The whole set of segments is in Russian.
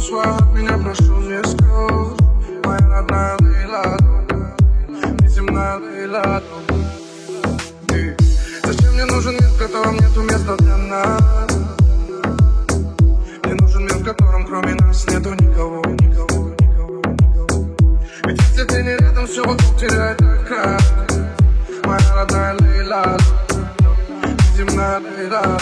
свой от меня, прошу, не скажешь. Моя родная Лейла, неземная Лейла. Зачем мне нужен мир, в котором нету места для нас? Мне нужен мир, в котором кроме нас нету никого. Ведь если ты не рядом, все вокруг теряет окрас. Моя родная Лейла, неземная Лейла.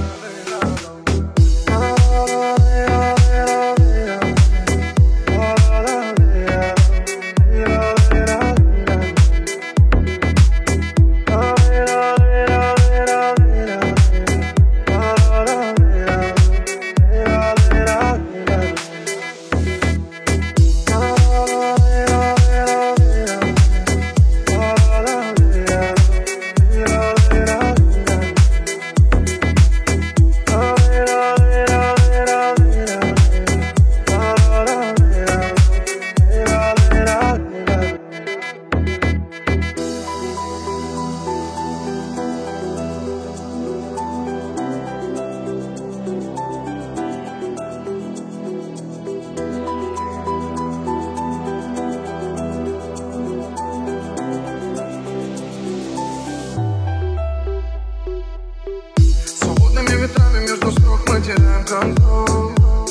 Ветрами между строк мы теряем контроль.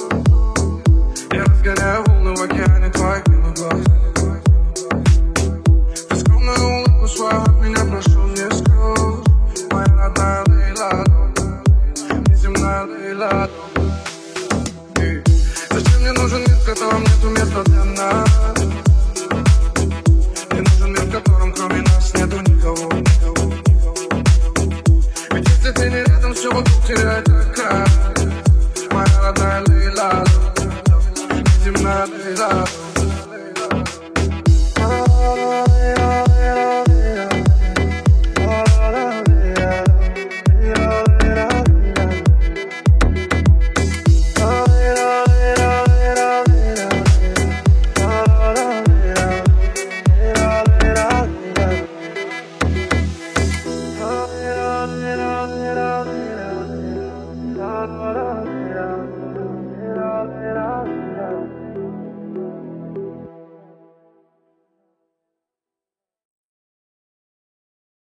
Я разгоняю волны в океане твоих белых глаз. Ты скромную улыбку свою от меня, прошу, не скажешь. Моя родная Лейла, неземная Лейла. Зачем мне нужен мир, в котором